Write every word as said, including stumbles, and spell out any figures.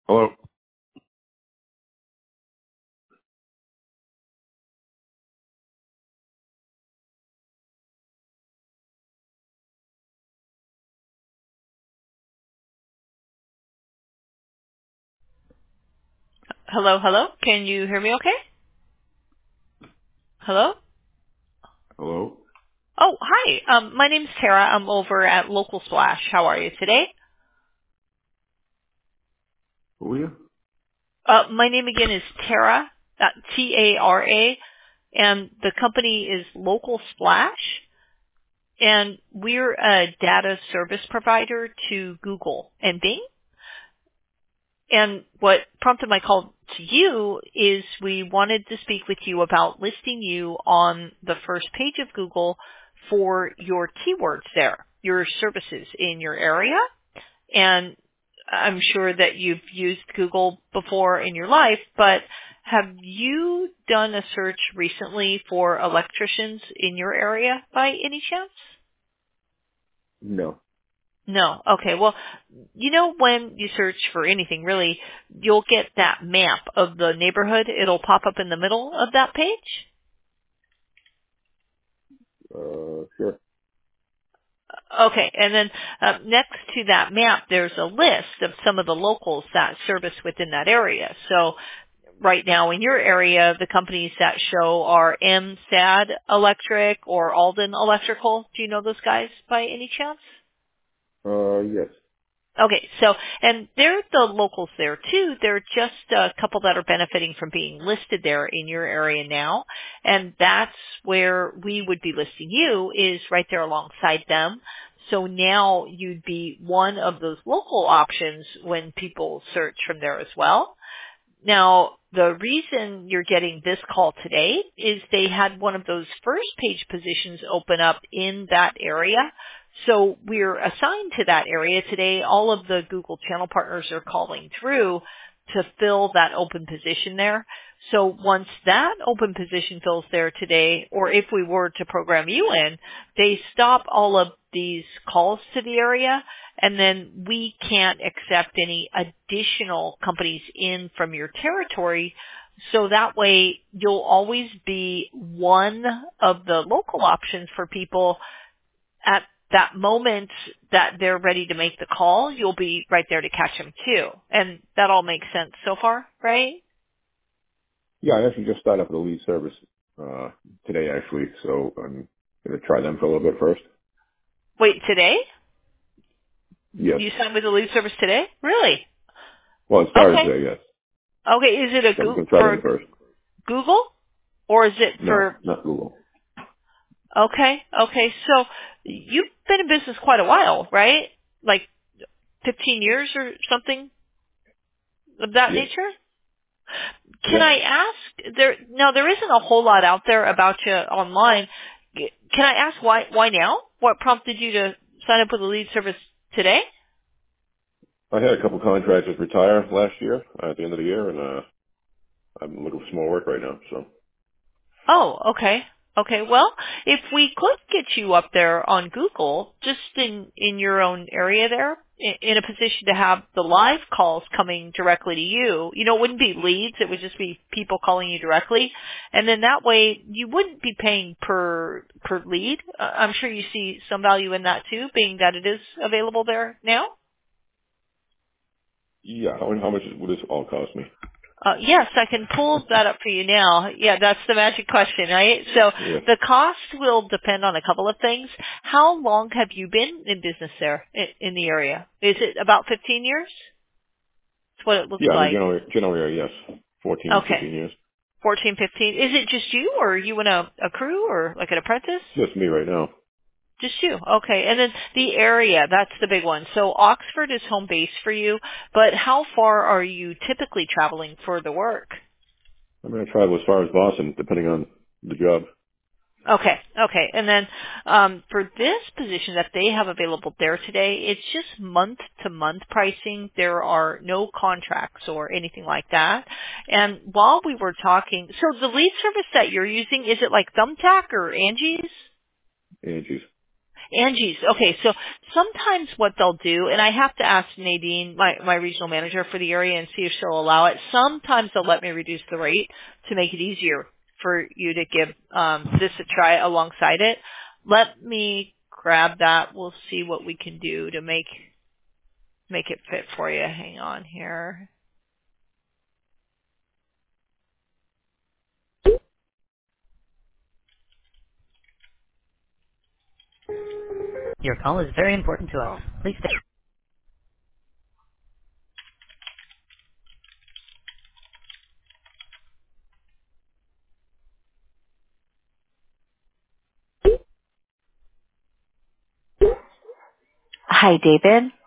Hello. Hello, hello. Can you hear me okay? Hello? Hello. Oh, hi. Um, my name's Tara. I'm over at Local Splash. How are you today? Who are you? Uh, my name again is Tara, uh, T A R A, and the company is Local Splash, and we're a data service provider to Google and Bing. And what prompted my call to you is we wanted to speak with you about listing you on the first page of Google for your keywords there, your services in your area. And I'm sure that you've used Google before in your life, but have you done a search recently for electricians in your area by any chance? No. No. Okay. Well, you know when you search for anything, really, you'll get that map of the neighborhood. It'll pop up in the middle of that page. Uh, sure. Okay. And then uh, next to that map, there's a list of some of the locals that service within that area. So right now in your area, the companies that show are M S A D Electric or Alden Electrical. Do you know those guys by any chance? Uh, yes. Okay, so, and they're the locals there too. They're just a couple that are benefiting from being listed there in your area now. And that's where we would be listing you, is right there alongside them. So now you'd be one of those local options when people search from there as well. Now, the reason you're getting this call today is they had one of those first page positions open up in that area. So we're assigned to that area today. All of the Google channel partners are calling through to fill that open position there. So once that open position fills there today, or if we were to program you in, they stop all of these calls to the area, and then we can't accept any additional companies in from your territory. So that way you'll always be one of the local options for people at that moment that they're ready to make the call. You'll be right there to catch them too. And that all makes sense so far, right? Yeah, I actually just started up with a lead service, uh, today actually, so I'm gonna try them for a little bit first. Wait, today? Yes. You signed with the lead service today? Really? Well, it started Okay. today, yes. Okay, is it a So I'm Goo- gonna try them for first. Google or is it No, for, not Google. okay, okay, so you've been in business quite a while, right? Like fifteen years or something of that Yes. nature? Can Yep. I ask, there, now there isn't a whole lot out there about you online. Can I ask why, why now? What prompted you to sign up with the lead service today? I had a couple contractors retire last year, uh, at the end of the year, and, uh, I'm looking for some more work right now, so. Oh, okay. Okay, well, if we could get you up there on Google, just in, in your own area there, in, in a position to have the live calls coming directly to you, you know, it wouldn't be leads, it would just be people calling you directly. And then that way, you wouldn't be paying per, per lead. Uh, I'm sure you see some value in that too, being that it is available there now. Yeah, how, how much would this all cost me? Uh, yes, I can pull that up for you now. Yeah, that's the magic question, right? So Yes. the cost will depend on a couple of things. How long have you been in business there in, in the area? Is it about fifteen years? That's what it looks Yeah, in the like. general, general area, yes. fourteen, Okay, fifteen years. fourteen, fifteen. Is it just you, or are you in a, a crew, or like an apprentice? Just me right now. Just you. Okay. And then the area, that's the big one. So Oxford is home base for you, but how far are you typically traveling for the work? I'm going to travel as far as Boston, depending on the job. Okay, okay. And then um, for this position that they have available there today, it's just month-to-month pricing. There are no contracts or anything like that. And while we were talking, so the lead service that you're using, is it like Thumbtack or Angie's? Angie's. Angie's. Okay, so sometimes what they'll do, and I have to ask Nadine, my, my regional manager for the area, and see if she'll allow it. Sometimes they'll let me reduce the rate to make it easier for you to give um, this a try alongside it. Let me grab that. We'll see what we can do to make make it fit for you. Hang on here. Your call is very important to us. Oh. Please stay. Hi, David.